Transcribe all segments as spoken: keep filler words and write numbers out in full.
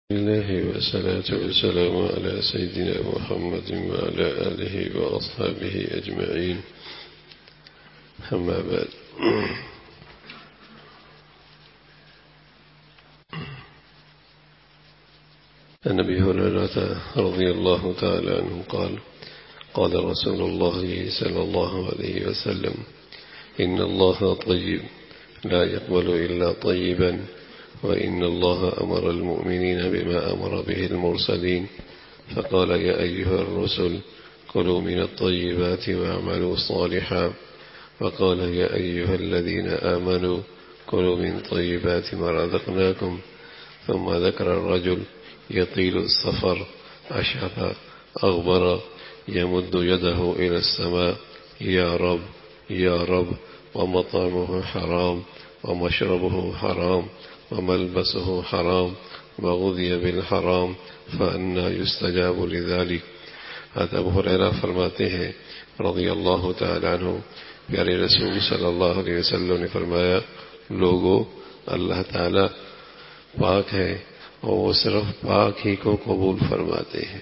الله والصلاة والسلام على سيدنا محمد وعلى آله وأصحابه أجمعين. أما بعد. عن أبي هريرة رضي الله تعالى عنه قال قال رسول الله صلى الله عليه وسلم إن الله طيب لا يقبل إلا طيبا وإن الله أمر المؤمنين بما أمر به المرسلين فقال يا أيها الرسل كلوا من الطيبات واعملوا صالحا وقال يا أيها الذين آمنوا كلوا من طيبات ما رزقناكم ثم ذكر الرجل يطيل السفر أشعث أغبر يمد يده إلى السماء يا رب يا رب ومطعمه حرام ومشربه حرام وملبسه حرام وغذي بالحرام فأنا يستجاب لذلك. حضرت ابو ہریرہ فرماتے ہیں رضی اللہ تعالی عنہ پیارے رسول صلی اللہ علیہ وسلم نے فرمایا لوگو اللہ تعالی پاک ہے اور وہ صرف پاک ہی کو قبول فرماتے ہیں.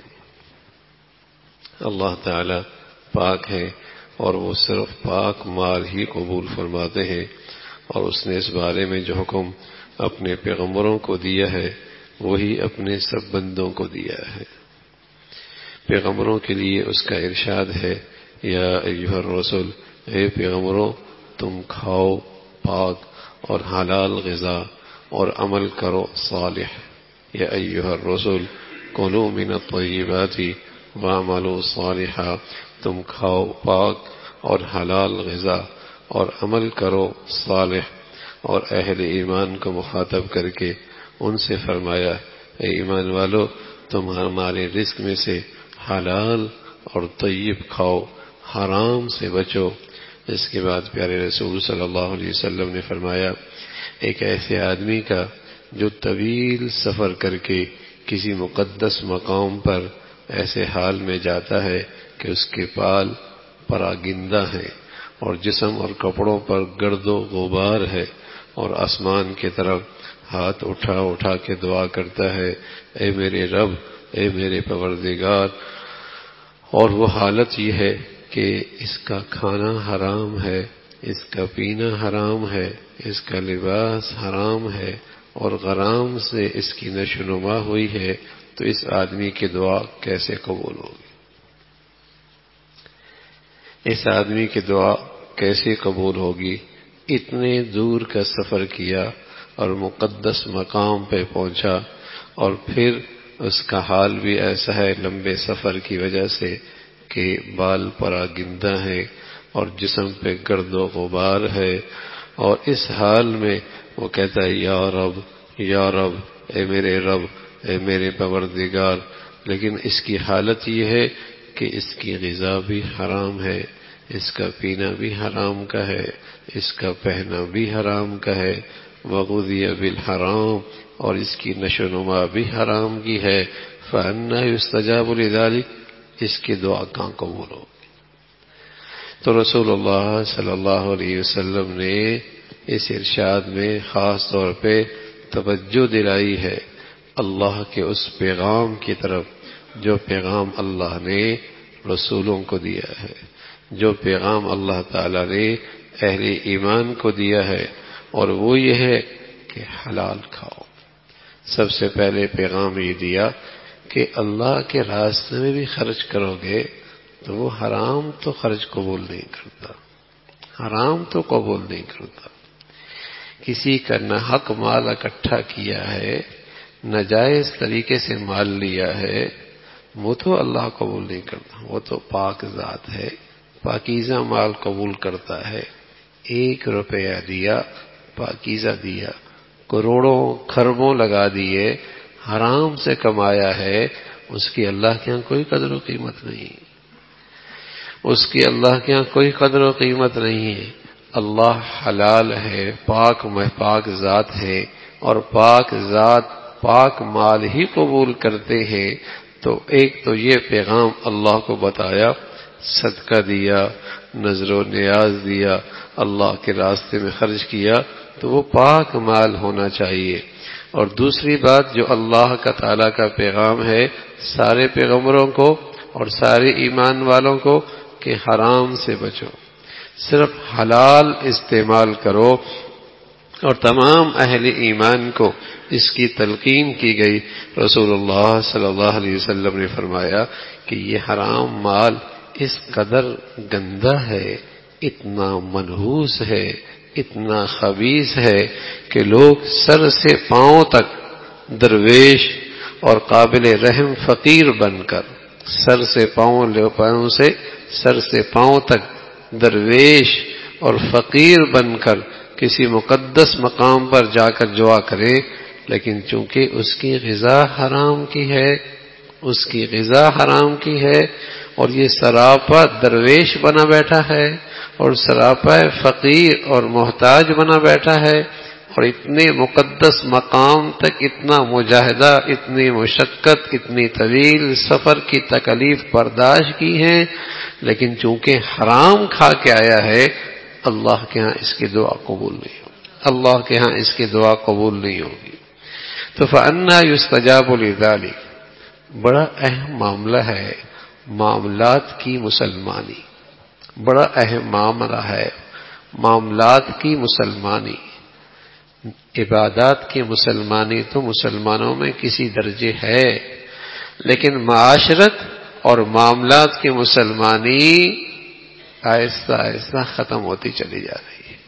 اللہ تعالی پاک ہے اور وہ صرف پاک مال ہی قبول فرماتے ہیں اور اس نے اس بارے میں جو حکم اپنے پیغمبروں کو دیا ہے وہی اپنے سب بندوں کو دیا ہے. پیغمبروں کے لیے اس کا ارشاد ہے یا ایھا الرسول اے پیغمبروں تم کھاؤ پاک اور حلال غذا اور عمل کرو صالح. یا ایھا الرسول کلوا من الطیبات واعملوا صالحا تم کھاؤ پاک اور حلال غذا اور عمل کرو صالح. اور اہل ایمان کو مخاطب کر کے ان سے فرمایا اے ایمان والو تم ہمارے رزق میں سے حلال اور طیب کھاؤ حرام سے بچو. اس کے بعد پیارے رسول صلی اللہ علیہ وسلم نے فرمایا ایک ایسے آدمی کا جو طویل سفر کر کے کسی مقدس مقام پر ایسے حال میں جاتا ہے کہ اس کے پال پراگندہ ہیں اور جسم اور کپڑوں پر گرد و غبار ہے اور آسمان کی طرف ہاتھ اٹھا اٹھا کے دعا کرتا ہے اے میرے رب اے میرے پروردگار. اور وہ حالت یہ ہے کہ اس کا کھانا حرام ہے اس کا پینا حرام ہے اس کا لباس حرام ہے اور غرام سے اس کی نشو و نما ہوئی ہے تو اس آدمی کی دعا کیسے قبول ہوگی؟ اس آدمی کی دعا کیسے قبول ہوگی؟ اتنے دور کا سفر کیا اور مقدس مقام پہ پہنچا اور پھر اس کا حال بھی ایسا ہے لمبے سفر کی وجہ سے کہ بال پراگندہ ہیں اور جسم پہ گرد و غبار ہے اور اس حال میں وہ کہتا ہے یا رب یا رب اے میرے رب اے میرے پروردگار. لیکن اس کی حالت یہ ہے کہ اس کی غذا بھی حرام ہے اس کا پینا بھی حرام کا ہے اس کا پہنا بھی حرام کا ہے وغذی بالحرام اور اس کی نشو و نما بھی حرام کی ہے. فأنا یستجاب لذلک اس کی دعا کہاں قبول ہوگی؟ تو رسول اللہ صلی اللہ علیہ وسلم نے اس ارشاد میں خاص طور پہ توجہ دلائی ہے اللہ کے اس پیغام کی طرف جو پیغام اللہ نے رسولوں کو دیا ہے جو پیغام اللہ تعالی نے اہل ایمان کو دیا ہے اور وہ یہ ہے کہ حلال کھاؤ. سب سے پہلے پیغام یہ دیا کہ اللہ کے راستے میں بھی خرچ کرو گے تو وہ حرام تو خرچ قبول نہیں کرتا حرام تو قبول نہیں کرتا. کسی کا ناحق مال اکٹھا کیا ہے ناجائز طریقے سے مال لیا ہے وہ تو اللہ قبول نہیں کرتا. وہ تو پاک ذات ہے پاکیزہ مال قبول کرتا ہے. ایک روپیہ دیا پاکیزہ دیا کروڑوں خربوں لگا دیے حرام سے کمایا ہے اس کی اللہ کے ہاں کوئی قدر و قیمت نہیں اس کی اللہ کے ہاں کوئی قدر و قیمت نہیں ہے. اللہ حلال ہے پاک پاک ذات ہے اور پاک ذات پاک مال ہی قبول کرتے ہیں. تو ایک تو یہ پیغام اللہ کو بتایا صدقہ دیا نظر و نیاز دیا، اللہ کے راستے میں خرچ کیا تو وہ پاک مال ہونا چاہیے۔ اور دوسری بات جو اللہ کا تعالیٰ کا پیغام ہے سارے پیغمبروں کو اور سارے ایمان والوں کو کہ حرام سے بچو، صرف حلال استعمال کرو، اور تمام اہل ایمان کو اس کی تلقین کی گئی۔ رسول اللہ صلی اللہ علیہ وسلم نے فرمایا کہ یہ حرام مال اس قدر گندا ہے، اتنا منحوس ہے، اتنا خبیث ہے کہ لوگ سر سے پاؤں تک درویش اور قابل رحم فقیر بن کر، سر سے پاؤں لے پاؤں سے سر سے پاؤں تک درویش اور فقیر بن کر کسی مقدس مقام پر جا کر دعا کرے، لیکن چونکہ اس کی غذا حرام کی ہے، اس کی غذا حرام کی ہے، اور یہ سراپا درویش بنا بیٹھا ہے اور سراپا فقیر اور محتاج بنا بیٹھا ہے، اور اتنے مقدس مقام تک اتنا مجاہدہ، اتنی مشقت، اتنی طویل سفر کی تکلیف برداشت کی ہے، لیکن چونکہ حرام کھا کے آیا ہے، اللہ کے ہاں اس کی دعا قبول نہیں ہوگی، اللہ کے ہاں اس کی دعا قبول نہیں ہوگی۔ تو فَأَنَّىٰ يُسْتَجَابُ لِذَٰلِكَ، بڑا اہم معاملہ ہے معاملات کی مسلمانی، بڑا اہم معاملہ ہے معاملات کی مسلمانی۔ عبادات کی مسلمانی تو مسلمانوں میں کسی درجے ہے، لیکن معاشرت اور معاملات کی مسلمانی آہستہ آہستہ ختم ہوتی چلی جا رہی ہے۔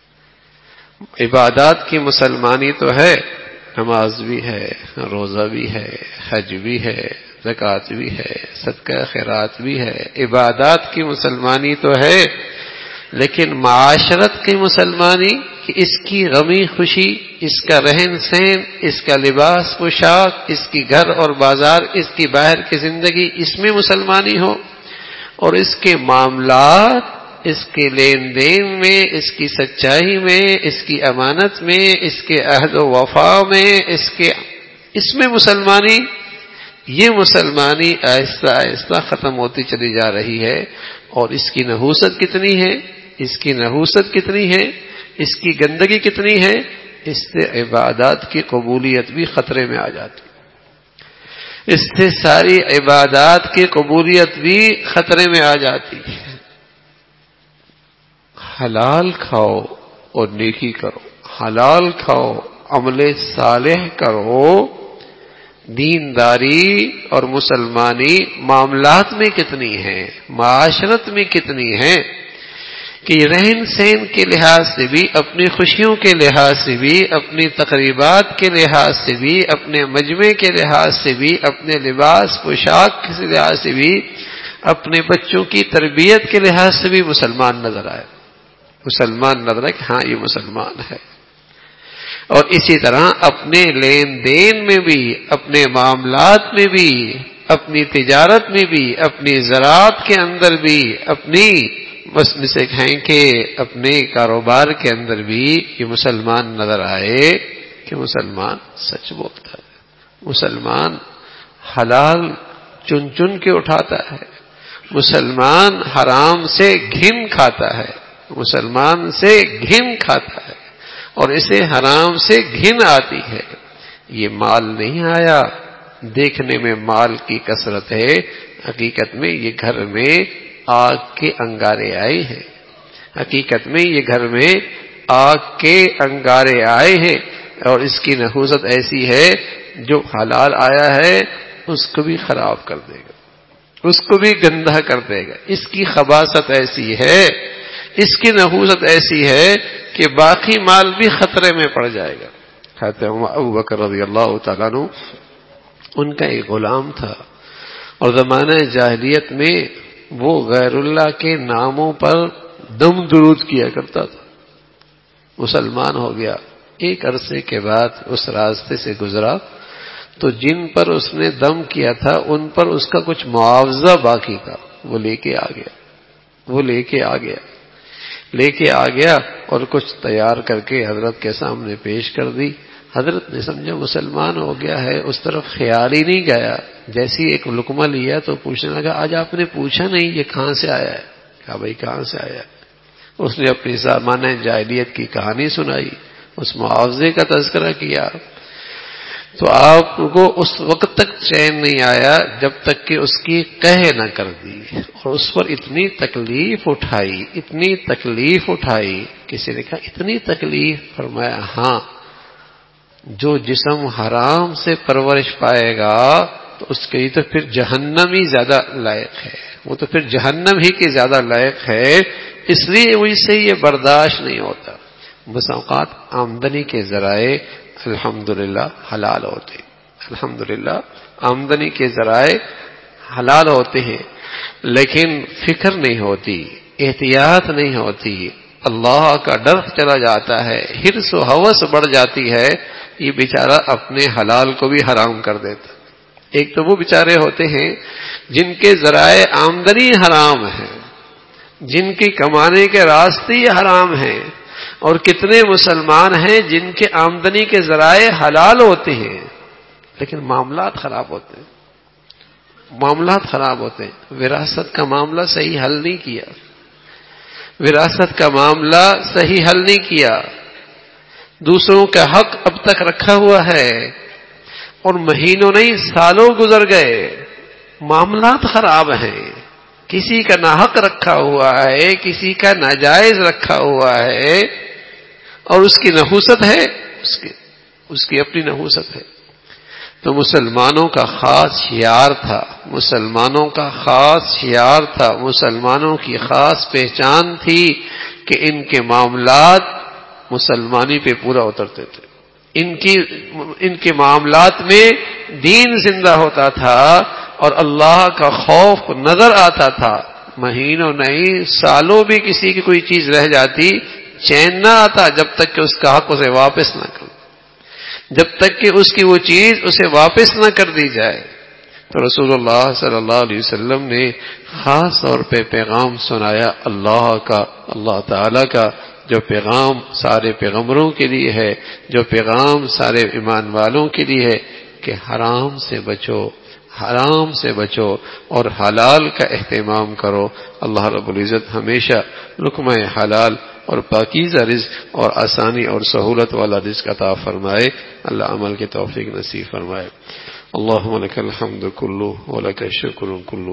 عبادات کی مسلمانی تو ہے، نماز بھی ہے، روزہ بھی ہے، حج بھی ہے، زکوٰۃ بھی ہے، صدقہ خیرات بھی ہے، عبادات کی مسلمانی تو ہے، لیکن معاشرت کی مسلمانی کہ اس کی غمی خوشی، اس کا رہن سہن، اس کا لباس پوشاک، اس کی گھر اور بازار، اس کی باہر کی زندگی، اس میں مسلمانی ہو، اور اس کے معاملات، اس کے لین دین میں، اس کی سچائی میں، اس کی امانت میں، اس کے عہد و وفا میں، اس کے اس میں مسلمانی، یہ مسلمانی آہستہ آہستہ ختم ہوتی چلی جا رہی ہے۔ اور اس کی نحوست کتنی ہے، اس کی نحوست کتنی ہے، اس کی گندگی کتنی ہے، اس سے عبادات کی قبولیت بھی خطرے میں آ جاتی، اس سے ساری عبادات کی قبولیت بھی خطرے میں آ جاتی ہے۔ حلال کھاؤ اور نیکی کرو، حلال کھاؤ، عمل صالح کرو، دینداری اور مسلمانی معاملات میں کتنی ہے، معاشرت میں کتنی ہے، کہ رہن سہن کے لحاظ سے بھی، اپنی خوشیوں کے لحاظ سے بھی، اپنی تقریبات کے لحاظ سے بھی، اپنے مجمع کے لحاظ سے بھی، اپنے لباس پوشاک کے لحاظ سے بھی، اپنے بچوں کی تربیت کے لحاظ سے بھی مسلمان نظر آئے، مسلمان نظر آئے کہ ہاں یہ مسلمان ہے۔ اور اسی طرح اپنے لین دین میں بھی، اپنے معاملات میں بھی، اپنی تجارت میں بھی، اپنی زراعت کے اندر بھی، اپنی بس سے کہیں کہ اپنے کاروبار کے اندر بھی یہ مسلمان نظر آئے کہ مسلمان سچ بولتا ہے، مسلمان حلال چن چن کے اٹھاتا ہے، مسلمان حرام سے گھن کھاتا ہے، مسلمان سے گھن کھاتا ہے، اور اسے حرام سے گھن آتی ہے۔ یہ مال نہیں آیا دیکھنے میں مال کی کثرت ہے، حقیقت میں یہ گھر میں آگ کے انگارے آئے ہیں، حقیقت میں یہ گھر میں آگ کے انگارے آئے ہیں، اور اس کی نحوست ایسی ہے جو حلال آیا ہے اس کو بھی خراب کر دے گا، اس کو بھی گندا کر دے گا، اس کی خباثت ایسی ہے، اس کی نحوست ایسی ہے کہ باقی مال بھی خطرے میں پڑ جائے گا۔ حضرت ابو بکر رضی اللہ تعالیٰ عنہ، ان کا ایک غلام تھا، اور زمانہ جاہلیت میں وہ غیر اللہ کے ناموں پر دم درود کیا کرتا تھا، مسلمان ہو گیا، ایک عرصے کے بعد اس راستے سے گزرا تو جن پر اس نے دم کیا تھا ان پر اس کا کچھ معاوضہ باقی تھا، وہ لے کے آ گیا، وہ لے کے آ گیا لے کے آ گیا اور کچھ تیار کر کے حضرت کے سامنے پیش کر دی۔ حضرت نے سمجھا مسلمان ہو گیا ہے، اس طرف خیال ہی نہیں گیا، جیسی ایک لقمہ لیا تو پوچھنے لگا آج آپ نے پوچھا نہیں یہ کہاں سے آیا ہے؟ کہا بھائی کہاں سے آیا؟ اس نے اپنی زمانہ جاہلیت کی کہانی سنائی، اس معاوضے کا تذکرہ کیا. تو آپ کو اس وقت تک چین نہیں آیا جب تک کہ اس کی قہر نہ کر دی، اور اس پر اتنی تکلیف اٹھائی، اتنی تکلیف اٹھائی. کسی نے کہا اتنی تکلیف؟ فرمایا ہاں، جو جسم حرام سے پرورش پائے گا تو اس کے لیے تو پھر جہنم ہی زیادہ لائق ہے، وہ تو پھر جہنم ہی کے زیادہ لائق ہے، اس لیے وہ سے یہ برداشت نہیں ہوتا. بس اوقات آمدنی کے ذرائع الحمدللہ حلال ہوتے ہیں، الحمدللہ آمدنی کے ذرائع حلال ہوتے ہیں، لیکن فکر نہیں ہوتی، احتیاط نہیں ہوتی، اللہ کا ڈر چلا جاتا ہے، حرص و ہوس بڑھ جاتی ہے، یہ بیچارہ اپنے حلال کو بھی حرام کر دیتا. ایک تو وہ بیچارے ہوتے ہیں جن کے ذرائع آمدنی حرام ہیں، جن کی کمانے کے راستے حرام ہیں، اور کتنے مسلمان ہیں جن کے آمدنی کے ذرائع حلال ہوتے ہیں لیکن معاملات خراب ہوتے ہیں، معاملات خراب ہوتے ہیں. وراثت کا معاملہ صحیح حل نہیں کیا، وراثت کا معاملہ صحیح حل نہیں کیا، دوسروں کا حق اب تک رکھا ہوا ہے، اور مہینوں نہیں سالوں گزر گئے، معاملات خراب ہیں، کسی کا ناحق رکھا ہوا ہے، کسی کا ناجائز رکھا ہوا ہے، اور اس کی نحوست ہے، اس کی اس کی اپنی نحوست ہے. تو مسلمانوں کا خاص شعار تھا، مسلمانوں کا خاص شعار تھا، مسلمانوں کی خاص پہچان تھی کہ ان کے معاملات مسلمانی پہ پورا اترتے تھے، ان کی ان کے معاملات میں دین زندہ ہوتا تھا اور اللہ کا خوف نظر آتا تھا. مہینوں نہیں سالوں بھی کسی کی کوئی چیز رہ جاتی چین نہ آتا جب تک کہ اس کا حق اسے واپس نہ کر، جب تک کہ اس کی وہ چیز اسے واپس نہ کر دی جائے. تو رسول اللہ صلی اللہ علیہ وسلم نے خاص طور پہ پیغام سنایا اللہ کا، اللہ تعالی کا، جو پیغام سارے پیغمبروں کے لیے ہے، جو پیغام سارے ایمان والوں کے لیے ہے کہ حرام سے بچو، حرام سے بچو اور حلال کا اہتمام کرو. اللہ رب العزت ہمیشہ لقمہ حلال اور پاکیزہ رزق اور آسانی اور سہولت والا رزق عطا فرمائے. اللہ عمل کے توفیق نصیب فرمائے. اللہم لک الحمد کلہ ولک الشکر کلہ،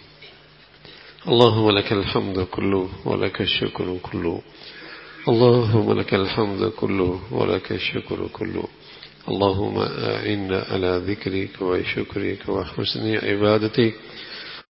اللہم لک الحمد کلہ ولک الشکر کلہ، اللہم لک الحمد کلہ ولک الشکر کلہ. اللہم اعنا علی ذکرک و شکرک و حسن عبادتک